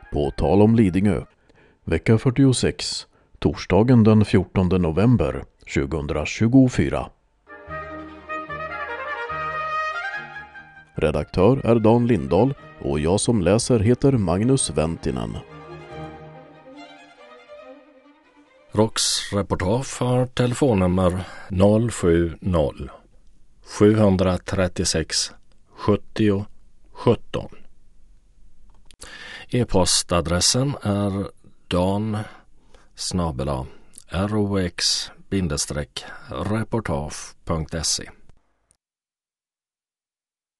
På tal om Lidingö, vecka 46, torsdagen den 14 november 2024. Redaktör är Dan Lindahl och jag som läser heter Magnus Ventinen. ROKS reportage har telefonnummer 070-736 70 17. E-postadressen är dan@rox-reportage.se.